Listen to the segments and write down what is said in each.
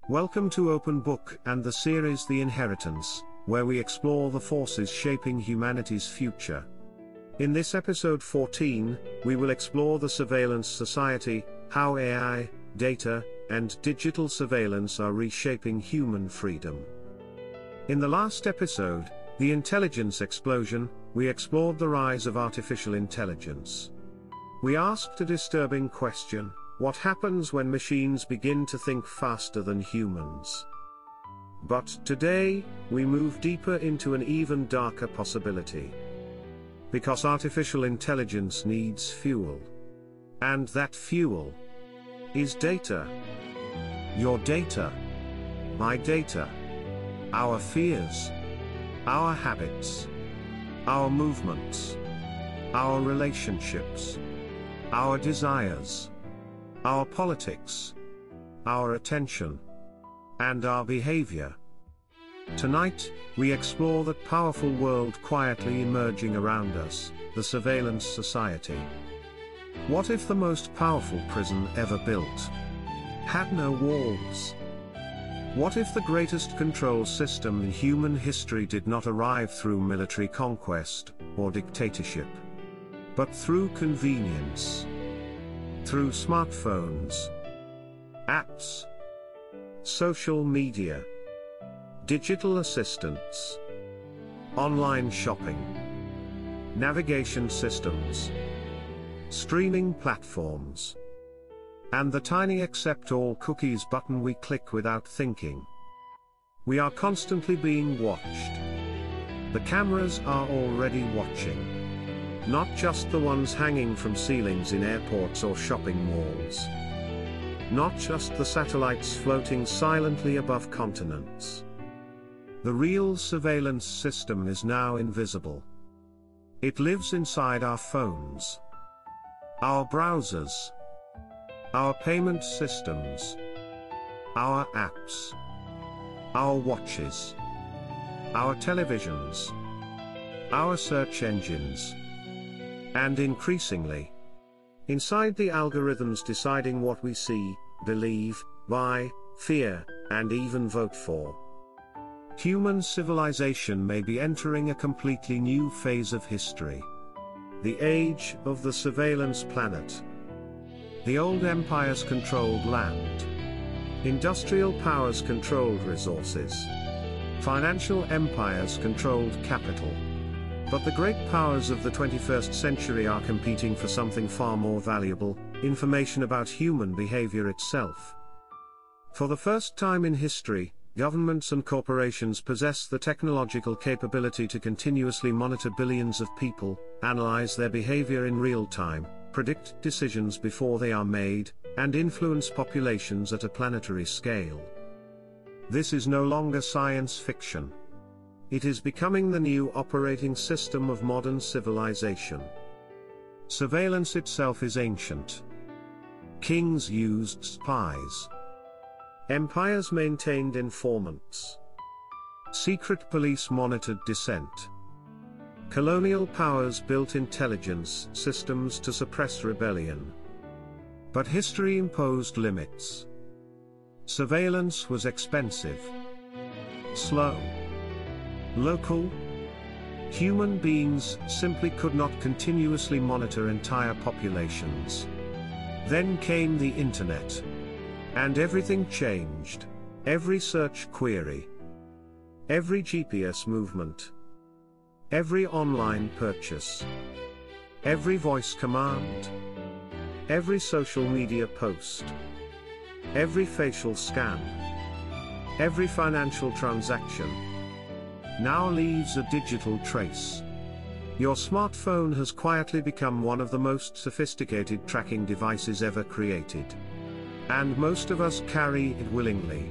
Welcome to Open Book and the series The Inheritance, where we explore the forces shaping humanity's future. In this episode 14, we will explore the surveillance society, how AI, data, and digital surveillance are reshaping human freedom. In the last episode, The Intelligence Explosion, we explored the rise of artificial intelligence. We asked a disturbing question: what happens when machines begin to think faster than humans? But today, we move deeper into an even darker possibility. Because artificial intelligence needs fuel. And that fuel is data. Your data. My data. Our fears. Our habits. Our movements. Our relationships. Our desires. Our politics, our attention, and our behavior. Tonight, we explore that powerful world quietly emerging around us, the surveillance society. What if the most powerful prison ever built had no walls? What if the greatest control system in human history did not arrive through military conquest or dictatorship, but through convenience? Through smartphones, apps, social media, digital assistants, online shopping, navigation systems, streaming platforms, and the tiny accept all cookies button we click without thinking. We are constantly being watched. The cameras are already watching. Not just the ones hanging from ceilings in airports or shopping malls. Not just the satellites floating silently above continents. The real surveillance system is now invisible. It lives inside our phones, our browsers, our payment systems, our apps, our watches, our televisions, our search engines, and increasingly, inside the algorithms deciding what we see, believe, buy, fear, and even vote for. Human civilization may be entering a completely new phase of history. The age of the surveillance planet. The old empires controlled land. Industrial powers controlled resources. Financial empires controlled capital. But the great powers of the 21st century are competing for something far more valuable: information about human behavior itself. For the first time in history, governments and corporations possess the technological capability to continuously monitor billions of people, analyze their behavior in real time, predict decisions before they are made, and influence populations at a planetary scale. This is no longer science fiction. It is becoming the new operating system of modern civilization. Surveillance itself is ancient. Kings used spies. Empires maintained informants. Secret police monitored dissent. Colonial powers built intelligence systems to suppress rebellion. But history imposed limits. Surveillance was expensive, slow, local. Human beings simply could not continuously monitor entire populations. Then came the internet. And everything changed. Every search query. Every GPS movement. Every online purchase. Every voice command. Every social media post. Every facial scan. Every financial transaction now leaves a digital trace. Your smartphone has quietly become one of the most sophisticated tracking devices ever created. And most of us carry it willingly.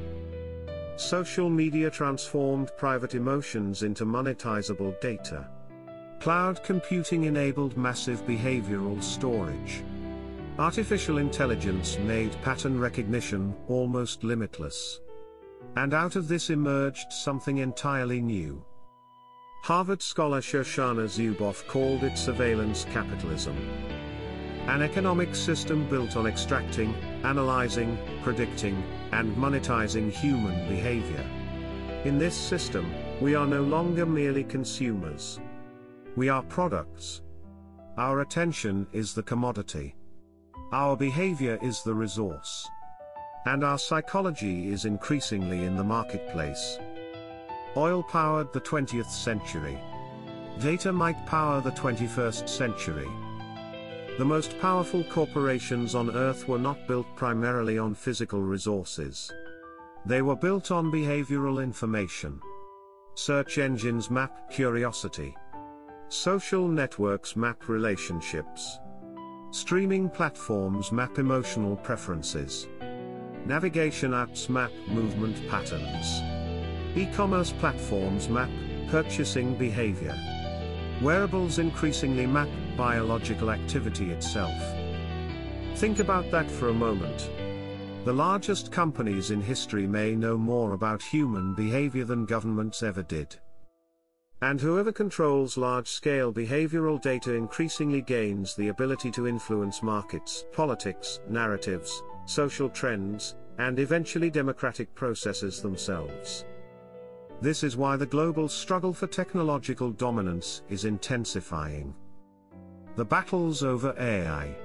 Social media transformed private emotions into monetizable data. Cloud computing enabled massive behavioral storage. Artificial intelligence made pattern recognition almost limitless. And out of this emerged something entirely new. Harvard scholar Shoshana Zuboff called it surveillance capitalism. An economic system built on extracting, analyzing, predicting, and monetizing human behavior. In this system, we are no longer merely consumers. We are products. Our attention is the commodity. Our behavior is the resource. And our psychology is increasingly in the marketplace. Oil powered the 20th century. Data might power the 21st century. The most powerful corporations on Earth were not built primarily on physical resources. They were built on behavioral information. Search engines map curiosity. Social networks map relationships. Streaming platforms map emotional preferences. Navigation apps map movement patterns. E-commerce platforms map purchasing behavior. Wearables increasingly map biological activity itself. Think about that for a moment. The largest companies in history may know more about human behavior than governments ever did. And whoever controls large-scale behavioral data increasingly gains the ability to influence markets, politics, narratives, social trends, and eventually democratic processes themselves. This is why the global struggle for technological dominance is intensifying. The battles over AI,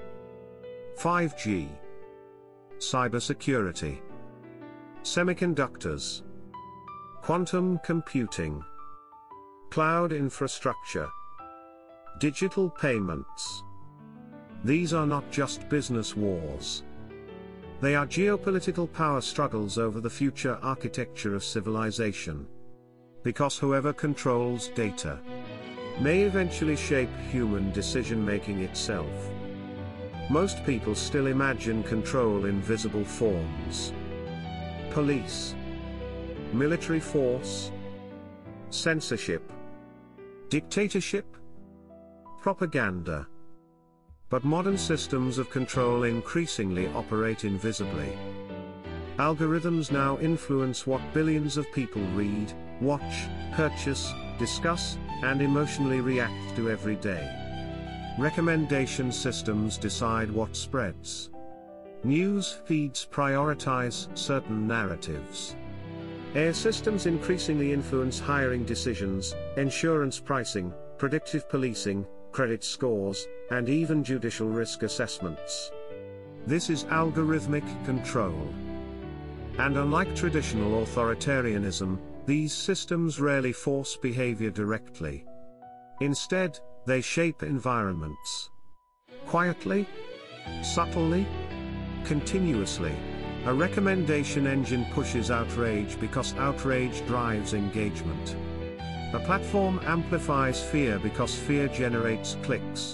5G, cybersecurity, semiconductors, quantum computing, cloud infrastructure, digital payments. These are not just business wars. They are geopolitical power struggles over the future architecture of civilization. Because whoever controls data may eventually shape human decision-making itself. Most people still imagine control in visible forms. Police, military force, censorship, dictatorship, propaganda. But modern systems of control increasingly operate invisibly. Algorithms now influence what billions of people read, watch, purchase, discuss, and emotionally react to every day. Recommendation systems decide what spreads. News feeds prioritize certain narratives. AI systems increasingly influence hiring decisions, insurance pricing, predictive policing, credit scores, and even judicial risk assessments. This is algorithmic control. And unlike traditional authoritarianism, these systems rarely force behavior directly. Instead, they shape environments. Quietly, subtly, continuously. A recommendation engine pushes outrage because outrage drives engagement. A platform amplifies fear because fear generates clicks.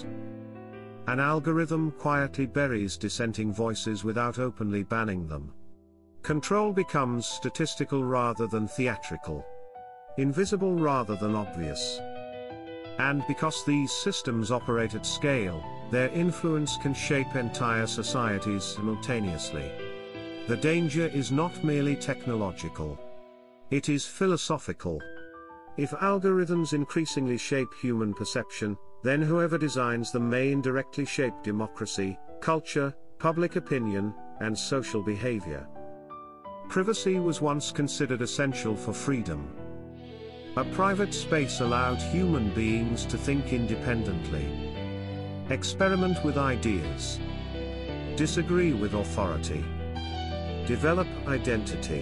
An algorithm quietly buries dissenting voices without openly banning them. Control becomes statistical rather than theatrical. Invisible rather than obvious. And because these systems operate at scale, their influence can shape entire societies simultaneously. The danger is not merely technological. It is philosophical. If algorithms increasingly shape human perception, then whoever designs them may indirectly shape democracy, culture, public opinion, and social behavior. Privacy was once considered essential for freedom. A private space allowed human beings to think independently, experiment with ideas, disagree with authority, develop identity,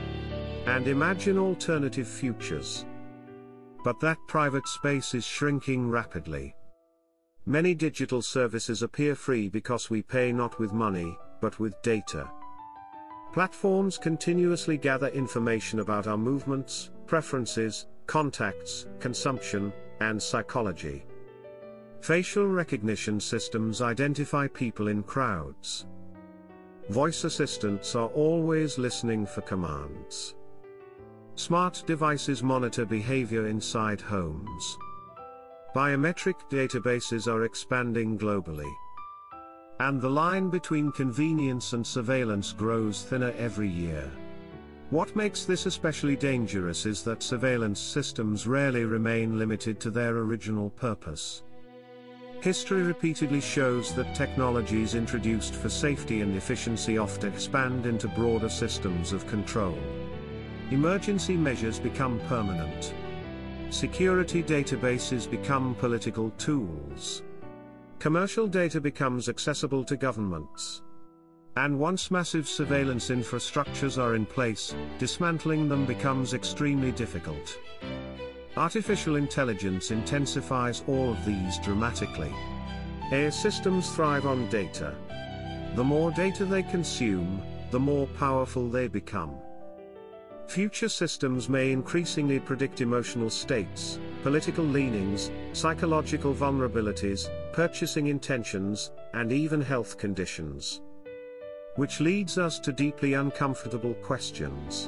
and imagine alternative futures. But that private space is shrinking rapidly. Many digital services appear free because we pay not with money, but with data. Platforms continuously gather information about our movements, preferences, contacts, consumption, and psychology. Facial recognition systems identify people in crowds. Voice assistants are always listening for commands. Smart devices monitor behavior inside homes. Biometric databases are expanding globally. And the line between convenience and surveillance grows thinner every year. What makes this especially dangerous is that surveillance systems rarely remain limited to their original purpose. History repeatedly shows that technologies introduced for safety and efficiency often expand into broader systems of control. Emergency measures become permanent. Security databases become political tools. Commercial data becomes accessible to governments. And once massive surveillance infrastructures are in place, dismantling them becomes extremely difficult. Artificial intelligence intensifies all of these dramatically. AI systems thrive on data. The more data they consume, the more powerful they become. Future systems may increasingly predict emotional states, political leanings, psychological vulnerabilities, purchasing intentions, and even health conditions. Which leads us to deeply uncomfortable questions.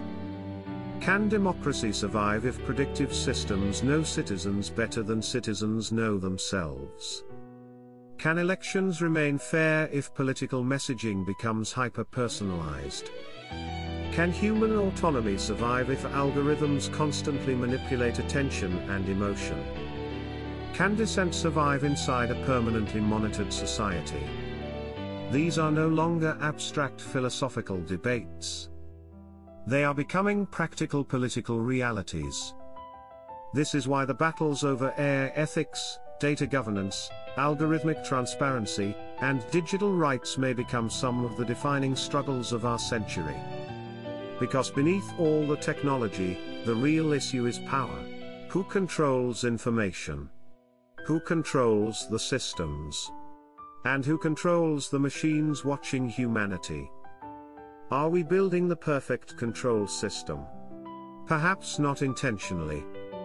Can democracy survive if predictive systems know citizens better than citizens know themselves? Can elections remain fair if political messaging becomes hyper-personalized? Can human autonomy survive if algorithms constantly manipulate attention and emotion? Can dissent survive inside a permanently monitored society? These are no longer abstract philosophical debates. They are becoming practical political realities. This is why the battles over AI ethics, data governance, algorithmic transparency, and digital rights may become some of the defining struggles of our century. Because beneath all the technology, the real issue is power. Who controls information? Who controls the systems? And who controls the machines watching humanity? Are we building the perfect control system? Perhaps not intentionally.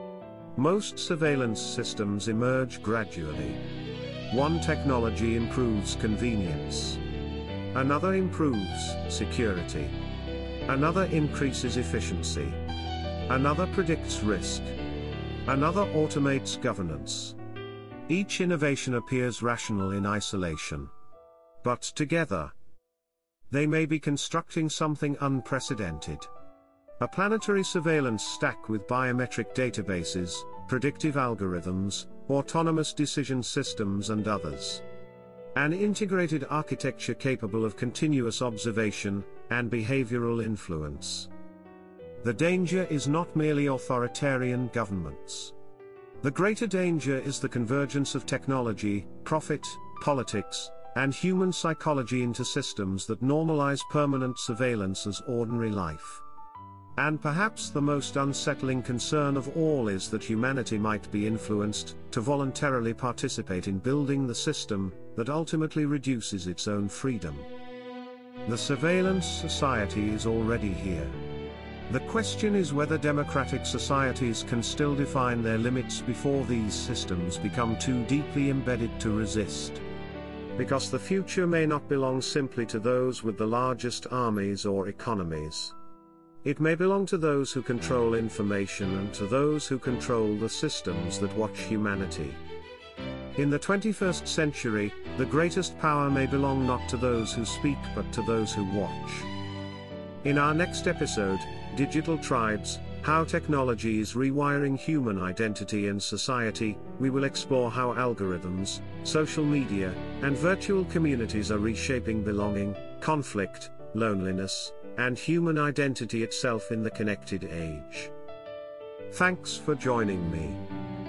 Most surveillance systems emerge gradually. One technology improves convenience. Another improves security. Another increases efficiency. Another predicts risk. Another automates governance. Each innovation appears rational in isolation. But together, they may be constructing something unprecedented. A planetary surveillance stack with biometric databases, predictive algorithms, autonomous decision systems and others. An integrated architecture capable of continuous observation and behavioral influence. The danger is not merely authoritarian governments. The greater danger is the convergence of technology, profit, politics, and human psychology into systems that normalize permanent surveillance as ordinary life. And perhaps the most unsettling concern of all is that humanity might be influenced to voluntarily participate in building the system that ultimately reduces its own freedom. The surveillance society is already here. The question is whether democratic societies can still define their limits before these systems become too deeply embedded to resist. Because the future may not belong simply to those with the largest armies or economies. It may belong to those who control information and to those who control the systems that watch humanity. In the 21st century, the greatest power may belong not to those who speak but to those who watch. In our next episode, Digital Tribes, How Technology is Rewiring Human Identity and Society, we will explore how algorithms, social media, and virtual communities are reshaping belonging, conflict, loneliness, and human identity itself in the connected age. Thanks for joining me.